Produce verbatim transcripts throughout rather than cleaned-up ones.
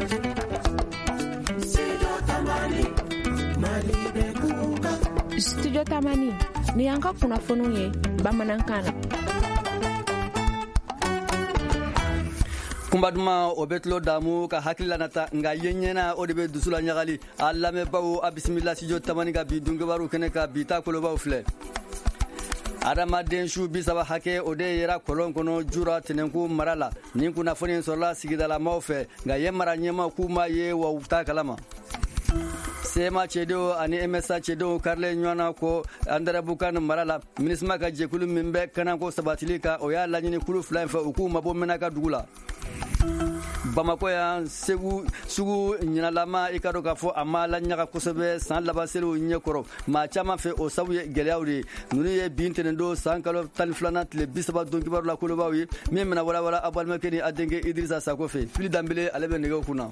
Studio Tamani ni an ka kunnafoniw ye bamanankan na. kumbaduma obetlo damu ka hakila nata nga yenyena odebe dusula nyagali allame bawo abismillah studio Tamani ga bi dungabaru kene ka bi ta kolo bawo fle adama denshu bisaba hake ode yera kolon kono jura tenenku marala nin kunnafoni sola sigidala mawfe nga yemara nyema kuma ye wa uta kalama sema chedo ani M S A chedo karle nywana ko andara bukan marala minisma ka jekulu mimbe kana ko sabatilika oya lanyini kulu flan fa ukuma bo menaka dugula Bamako ya segu sugu nyinalama ikado ka fo amala nyaka kosebe san labaselu nyekoro ma chama fe o sabu geleawri nunu ye bintene do sankalo tan flanat le bisaba donki baru la kolo bawi memna wala wala abal makeni adenge Idrissa Sakofe fili dambele alebe nego kuna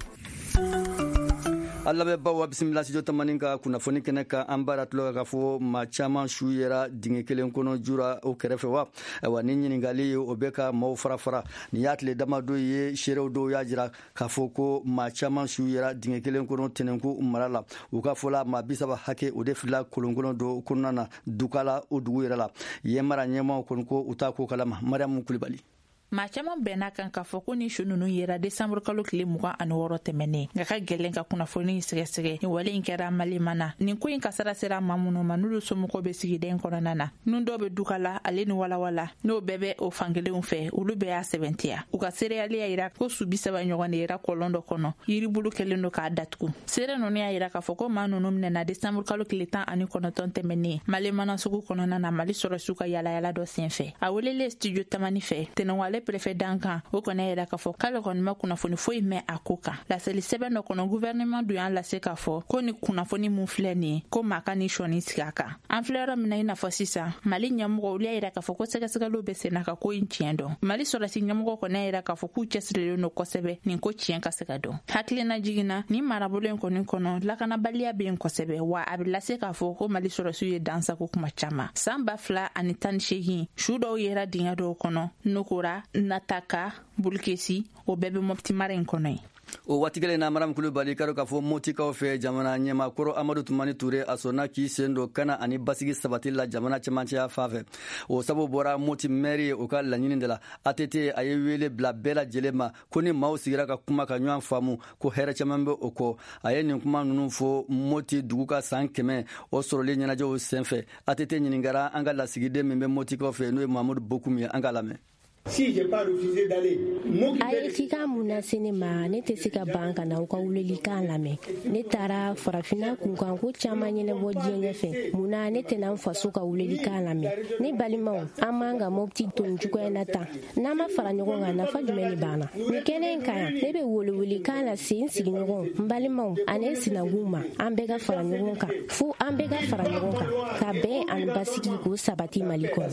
Allah be bawa bismillah studio Tamani ka kunnafoni kene ka ambara tulo ka fo ma chama shuyera dinge kelen kono jura o kerefe wa wa ninyi ngali obeka mo fara fara ni yatle dama do ye shere do ya jira ka fo ko ma chama shuyera dinge kelen kono tenenku marala u ka fola ma bisaba hake o defila kolongono do kunana dukala o duwera la yemara nyema konko utako kalama Mariam Kulibali ma caman bɛnna kan k'a fɔ ko ni su nunu yera desanburu kalo tile mugan ani wɔɔrɔ tɛmɛnen nka ka gɛlɛn ka kunnafoni sɛgɛsɛgɛ ni wale in kɛra Mali mana nin ko in kasara sera maa minnu ma n'olu somɔgɔw bɛ sigida kɔnɔna na nun dɔw bɛ duka la ale ni walawala n'o bɛɛ bɛ o fankelenw fɛ olu bɛɛ y'a sɛbɛntiya u ka seereyaliya yira ko su bi saba ɲɔgɔn de yera kɔlɔn dɔ kɔnɔ yiribulu kɛlen don k'a datugu seere ninnu y'a yira k'a fɔ ko maa ninnu minɛna desanburu kalo tile tan ani kɔnɔntɔn tɛmɛnen Mali mana sugu kɔnɔna na Mali sɔrɔsiw ka yalayala dɔ senfɛ a welelen studio Tamani fɛ tɛnɛwale préfet dankan o kɔnɛ yɛrɛ k'a fɔ k'ale kɔni ma kunnafoni foyi mɛn a ko kan laseli sɛbɛn dɔ kɔnɔ gouvernement dun y'a lase k'a fɔ ko ni kunnafoni mun filɛ nin ye ko maa ka ni sɔni sigi a kan an filɛ yɔrɔ min na i n'a fɔ sisan Mali ɲɛmɔgɔ olu y'a yira k'a fɔ ko sɛgɛsɛgɛliw bɛ sen na ka ko in tiɲɛ dɔn Mali sɔrɔsi ɲɛmɔgɔ kɔni y'a yira k'a fɔ k'u cɛsirilen don kosɛbɛ nin ko tiɲɛ ka se ka dɔn hakilina jiginna ni marabolo in kɔni kɔnɔ lakanabaliya bɛ yen kosɛbɛ wa a bɛ lase k'a fɔ ko Mali sɔrɔsiw ye dansago kuma caman san ba fila ani tan ni seegin su dɔw yera dingɛ dɔw kɔnɔ nokora nata ka bulkesi o bɛɛ bɛ Mopti mara in kɔnɔ ye o watigele na Mariam Kulibali karo ka fo motikaw fɛ jamana ɲɛma kɔrɔ Amadu Tumani Ture a sɔnna k'i sen don kana ani basigi sabati la jamana cɛmancɛya fan fɛ o sabu bɔra Moti maire o ka laɲini de la A T T a ye wele bila bɛɛ lajɛlen ma ko ni maaw sigira ka kuma ka ɲɔgɔn faamu ko hɛrɛ caman bɛ o kɔ a ye nin kuma ninnu fɔ Moti dugu ka san kɛmɛ o sɔrɔlen ɲɛnajɛw senfɛ A T T ɲininkara an ka lasigiden min bɛ motikaw fɛ n'o ye Mamadou Bokoum ye an ka lamɛn Si j'ai pas refusé d'aller. Aye kika muna sinema ne te se ka ban ka na u ka wuleli kan lamɛn ne taara farafina kunkan ko caman ɲɛnabɔ diɲɛ ɲɛfɛ muna ne tɛna n faso ka wuleli kan lamɛn ne balimaw an m'an ka Mopti to nin cogoya in na tan n'an ma fara ɲɔgɔn kan nafa jumɛn de b'an na nin kɛnɛ in kan yan ne bɛ welewele kan lase n sigiɲɔgɔn n balimaw ani n sinankun ma an bɛɛ ka fara ɲɔgɔn kan fo an bɛɛ ka fara ɲɔgɔn kan ka bɛn ani basigi k'o sabati Mali kɔnɔ.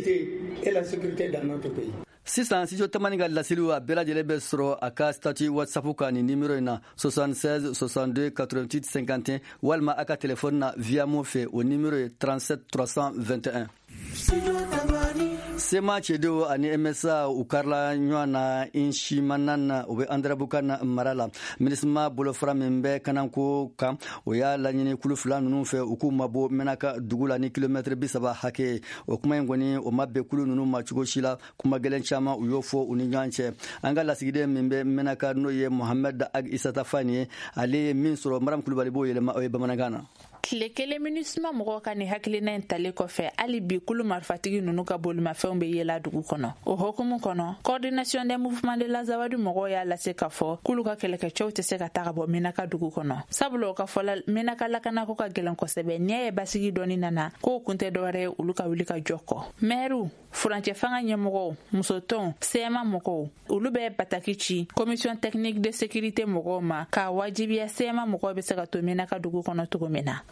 Sisan studio Tamani ka laseliw a bɛɛ lajɛlen bɛ sɔrɔ a ka statut WhatsApp kan ni numéro in na soixante-seize soixante-deux quatre-vingt-huit cinquante et un walima a ka téléphone na via mon fɛ o numéro ye trente-sept trois cent vingt et un. Sema Chedo ani M S A u karla ɲɔgɔn na Inshimanan na u bɛ Andarabukan mara la minisma bolofara min bɛ kananko kan o y'a laɲini kulu fila ninnu fɛ u k'u mabɔ Menaka dugu la ni kilomètre bi saba hakɛ o kuma in kɔni o ma bɛn kulu ninnu ma cogo si la kuma gɛlɛn caman u y'o fɔ u ni ɲɔgɔn cɛ an ka lasigiden min bɛ Menaka n'o ye Mohamed Ag Isata Fani ye ale ye min sɔrɔ Mariam Kulibali b'o yɛlɛma o ye bamanankan na. Tile kelen minisma mɔgɔw ka ni hakilina in talen kɔfɛ hali bi kulu marifatigi ninnu ka bolimafɛnw bɛ yela dugu kɔnɔ o hukumu kɔnɔ coordination des mouvements de l'Azawadi mɔgɔw y'a lase k'a fɔ kulu ka kɛlɛkɛcɛw tɛ se ka taga bɔ Menaka dugu kɔnɔ sabula o ka fɔla Menaka lakanako ka gɛlɛn kosɛbɛ n'i y'a ye basigi dɔɔni nana k'o kun tɛ dɔwɛrɛ ye olu ka wuli ka jɔ kɔ maire furancɛ fanga ɲɛmɔgɔw musotɔnw C M A mɔgɔw olu bɛ bataki ci commission technique de sécurité mɔgɔw ma k'a wajibiya C M A mɔgɔw bɛ se ka to Menaka dugu kɔnɔ cogo min na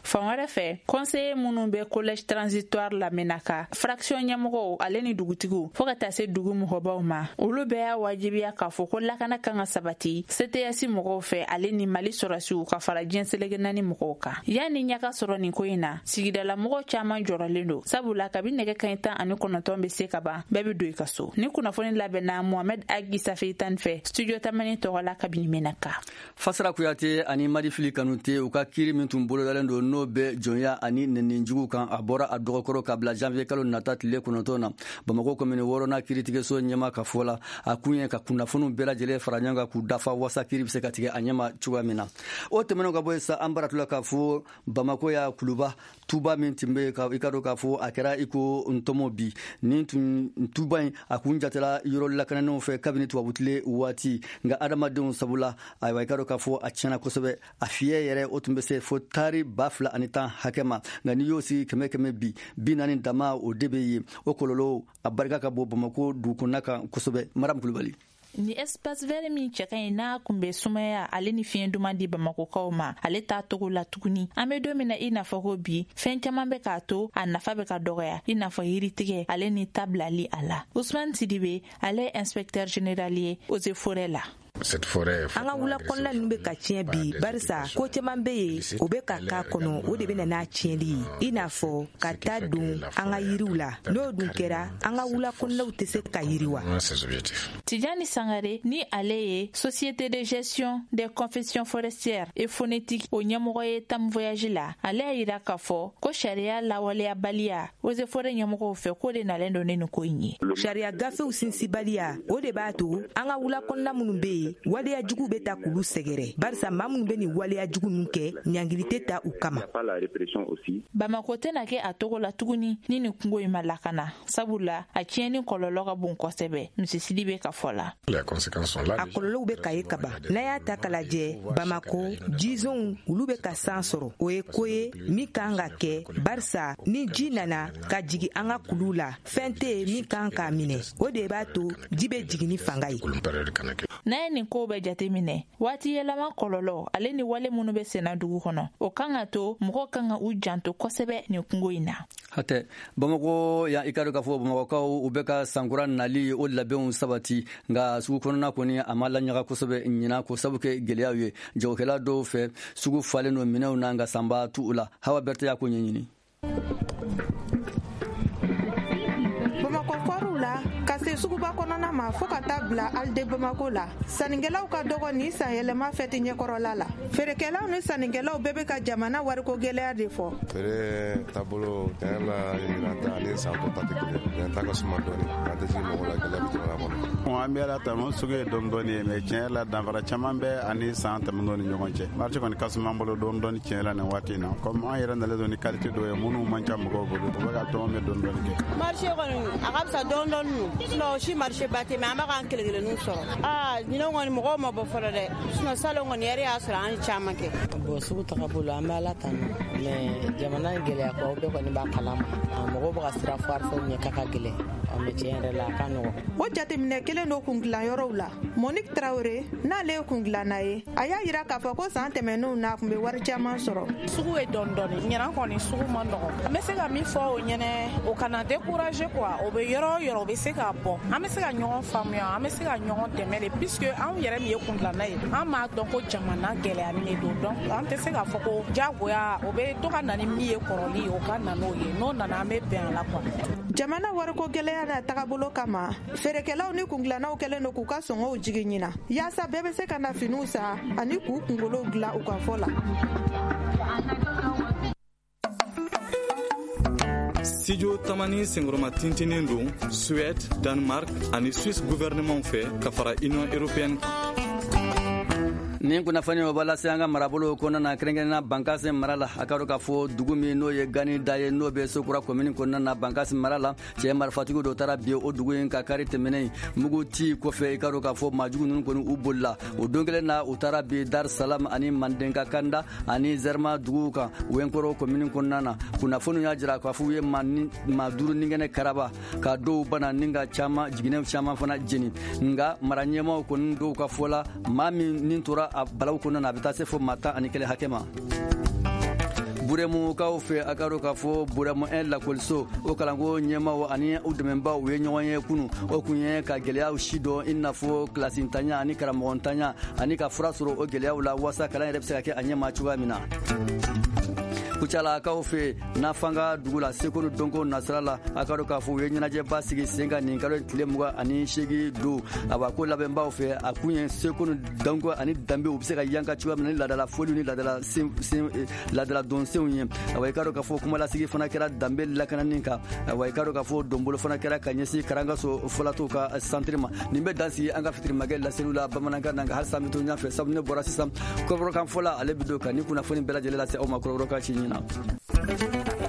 fan wɛrɛ fɛ conseiller minnu bɛ collège transitoire la menaka fraction ɲɛmɔgɔw ale ni dugutigiw fɔɔ ka taa se dugu mɔgɔbaw ma olu bɛɛ y'a wajibiya k'a fɔ ko lakana kan ka sabati C T S mɔgɔw fɛ ale ni Mali sɔrɔsiw ka fara diɲɛ selege naani mɔgɔw kan. Yani ɲaga sɔrɔ nin ko in na sigidala mɔgɔ caman jɔrɔlen don sabula kabi nɛgɛ kaɲɛ tan ani kɔnɔntɔn bɛ se ka ban bɛɛ bɛ don i ka so. Ni kunnafoni labɛnna Mohamed Agi Safi tan fɛ studio tamani tɔgɔla kabini Menaka. Fasara Kuyate ani Madi Fili Kanute u ka kiri min tun bolodalen don n'o bɛ jɔnya ani nɛnijugu kan a bɔra a dɔgɔkɔrɔ ka bila janvier kalo nata tile kɔnɔntɔn na Bamako commune wɔɔrɔnan kiiritigɛso ɲɛma ka fɔ la a kun ye ka kunnafoniw bɛɛ lajɛlen fara ɲɔgɔn kan k'u dafa wasa kiri bɛ se ka tigɛ a ɲɛma cogoya min na. O tɛmɛnen ka bɔ sa an baratula k'a fɔ Bamako ya kuluba tuba min tun bɛ i ka dɔn k'a fɔ a kɛra i ko ntɔmɔ bi ni tun tuba in a kun jatela yɔrɔ lakananenw fɛ kabini tubabutile waati nka adamadenw sabula ayiwa i ka dɔn k'a fɔ a tiɲɛna kosɛbɛ a fiyɛ yɛrɛ o tun bɛ se fo tari ba fila ani tan hakɛ ma nka n'i y'o sigi kɛmɛ kɛmɛ bi bi naani dama o de bɛ yen o kɔlɔlɔ a barika ka bɔ Bamako dugukɔnɔna kan kosɛbɛ. Maram Kulubali. Ni espace vert min cɛ ka ɲi n'a kun bɛ sumaya ale ni fiɲɛ duman di Bamakokaw ma ale t'a togo la tuguni an bɛ don min na i n'a fɔ ko bi fɛn caman bɛ k'a to a nafa bɛ ka dɔgɔya i n'a fɔ yiritigɛ ale ni tabilali a la. Ousmane Sidibe ale ye inspecteur général ye eaux et forêts la. An ka wula kɔnɔna ninnu bɛ ka tiɲɛ bi barisa ko caman bɛ yen o bɛ ka k'a kɔnɔ o de bɛ na n'a tiɲɛli ye i n'a fɔ ka taa don an ka yiriw la n'o dun kɛra an ka wula kɔnɔnaw tɛ se ka yiriwa. Tijani Sangare ni ale ye société de gestion des confessions forestières et phonétiques o ɲɛmɔgɔ ye tam voyage la ale y'a yira k'a fɔ ko sariya lawaleyabaliya eaux et forêts ɲɛmɔgɔw fɛ ko de nalen don ni nin ko in ye. Sariya gafew sinsibaliya o de b'a to an ka wula kɔnɔna minnu bɛ yen waleya jugu bɛ ta k'ulu sɛgɛrɛ barisa maa minnu bɛ nin waleya jugu ninnu kɛ ɲangili tɛ ta u kama. Bamako tɛna kɛ a togo la tuguni ni nin kungo in ma lakana sabula a tiɲɛni kɔlɔlɔ ka bon kosɛbɛ misisili bɛ ka fɔ la. A kɔlɔlɔw bɛ ka ye kaba n'a y'a ta k'a lajɛ Bamako jizonw olu bɛ ka san sɔrɔ o ye ko ye min kan ka kɛ barisa ni ji nana ka jigin an ka kulu la fɛn tɛ yen min kan k'a minɛ o de b'a to ji bɛ jigin ni fanga ye. N'a ye nin ko bɛ jateminɛ waati yɛlɛma kɔlɔlɔ ale ni wale minnu bɛ senna dugu kɔnɔ o kan ka to mɔgɔw kan ka u janto kosɛbɛ nin kungo in na. Hatɛ Bamako ya i ka dɔn k'a fɔ Bamakɔkaw u bɛ ka sankura nali o labɛnw sabati nka sugu kɔnɔna kɔni a ma laɲaga kosɛbɛ ɲina ko sabu kɛ gɛlɛyaw ye jagokɛla dɔw fɛ sugu falen no minɛnw na nka sanba tu u la Hawa Berthe y'a ko ɲɛɲini. Ka se suguba kɔnɔna ma fo ka taa bila Alde Bamako la sannikɛlaw ka dɔgɔ ni san yɛlɛma fɛti ɲɛkɔrɔla la feerekɛlaw ni sannikɛlaw bɛɛ bɛ ka jamana wariko gɛlɛya de fɔ. Feere taabolo tiɲɛ la yirata ani san tɔ ta tɛ kelen ye ta ka suma dɔɔni an tɛ sigi mɔgɔ la gɛlɛya bɛ jamana kɔnɔ. An bɛ ala ta mun sugu ye dɔɔni dɔɔni ye mais tiɲɛ la danfara caman bɛ ani san tɛmɛnw ni ɲɔgɔn cɛ marché kɔni ka suma an bolo dɔɔni dɔɔni tiɲɛ la nin waati in na comme an yɛrɛ nalen don ni qualité dɔ ye minnu man ca mɔgɔw bolo u bɛ ka tɔn bɛ dɔɔni dɔɔni kɛ. Marché kɔni a ka fisa dɔɔni dɔɔni sinon si marché ba tɛ mais an bɛ k'an kelen-kelenninw sɔrɔ aa ɲinɛ kɔni mɔgɔw ma bɔ fɔlɔ dɛ sinon salon kɔni yɛrɛ y'a sɔrɔ an ye caman kɛ. Bon sugu tagabolo an bɛ ala tanu mais jamana in gɛlɛya kɔ bɛɛ kɔni b'a kalama mɔgɔw bɛ ka sira foire fɛnw ɲɛ k'a ka gɛlɛn mais tiɲɛ yɛrɛ la a ka nɔgɔn. O jateminɛ kelen don kundilayɔrɔw la Monique Traoré n'ale ye kundilanna ye a y'a yira k'a fɔ ko san tɛmɛnenw na a tun bɛ wari caman sɔrɔ. Sugu ye dɔɔni dɔɔni ɲinan kɔni sugu ma nɔgɔn an bɛ se ka min fɔ o ɲɛnɛ o kana décourager quoi o bɛ yɔrɔ o yɔrɔ o bɛ se k'a bɔ an bɛ se ka ɲɔgɔn faamuya an bɛ se ka ɲɔgɔn dɛmɛ de puisque anw yɛrɛ min ye kundilanna ye an m'a dɔn ko jamana gɛlɛyalen de don donc an tɛ se k'a fɔ ko diyagoya o bɛ to ka na ni min ye kɔrɔli o ka na n'o ye n'o nana an bɛ bɛn a la quoi. Jamana wariko gɛlɛya n'a tagabolo kama feerekɛlaw ni kundilannaw kɛlen don k'u ka sɔngɔw jigi ɲina yaasa bɛɛ bɛ se ka na finiw san ani k'u kunkolow dilan u ka fɔ la. Studio Tamani sengoroma tintinin don Suède, Danemark ani Suisse gouvernement fɛ ka fara Union européenne. Nin kunnafoni o b'a lase an ka marabolo kɔnɔna na kɛrɛnkɛrɛnnena Bankasi mara la a ka dɔn k'a fɔ dugu min n'o ye Gani da ye n'o bɛ Sokura commune kɔnɔna na Bankasi mara la cɛ marifatigiw dɔ taara bi o dugu in ka kari tɛmɛnen mugu ci kɔfɛ i ka dɔn k'a fɔ maajugu ninnu kɔni u bolila o don kelen na u taara bi Dar Salam ani Mandenka Kanda ani Zerma duguw kan Wɛnkɔrɔ commune kɔnɔna na kunnafoni y'a jira k'a fɔ u ye maa duuru ninkɛnɛ karaba ka dɔw bana ni ka caman jiginɛw caman fana jeni nka mara ɲɛmaw kɔni dɔw ka fɔ la maa min nin tora a balaw kɔnɔna na a bɛ taa se fo maa tan ani kelen hakɛ ma. burɛmukaw fɛ a ka dɔ k'a fɔ burɛmu un lakɔliso o kalanko ɲɛmaw ani u dɛmɛbaw u ye ɲɔgɔn ye kunu o kun ye ka gwɛlɛyaw si dɔn i n'a fɔ kilasi ntanya ani karamɔgɔ ntanya ani ka fura sɔrɔ o gwɛlɛyaw la walasa kalan yɛrɛ bɛ se ka kɛ a ɲɛma cogoya min na. kucalakaw fɛ n'a fanga dugu la seko ni dɔnko nasira la a ka dɔ k'a fɔ u ye ɲɛnajɛba sigi sen kan nin kalo tile mugan ani seegin don a b'a ko labɛnbaw fɛ a kun ye seko ni dɔnko ani danbe u bɛ se ka yanka cogoya min na ni ladala foliw ni ladala ladala donsenw ye a wa i ka dɔ k'a fɔ kumalasigi fana kɛra danbe lakanani kan a wa i ka dɔ k'a fɔ donbolo fana kɛra ka ɲɛsin karangaso fɔlatow ka santiri ma nin bɛ dan sigi an ka fitirimakɛ laseliw la bamanankan na nka halisa an bɛ to ɲɔgɔn fɛ sabu ne bɔra sisan kɔrɔbɔrɔkan fɔla ale bɛ don ka ni kunnafoni bɛɛ lajɛlen lase aw ma kɔrɔbɔrɔkan si ɲini na.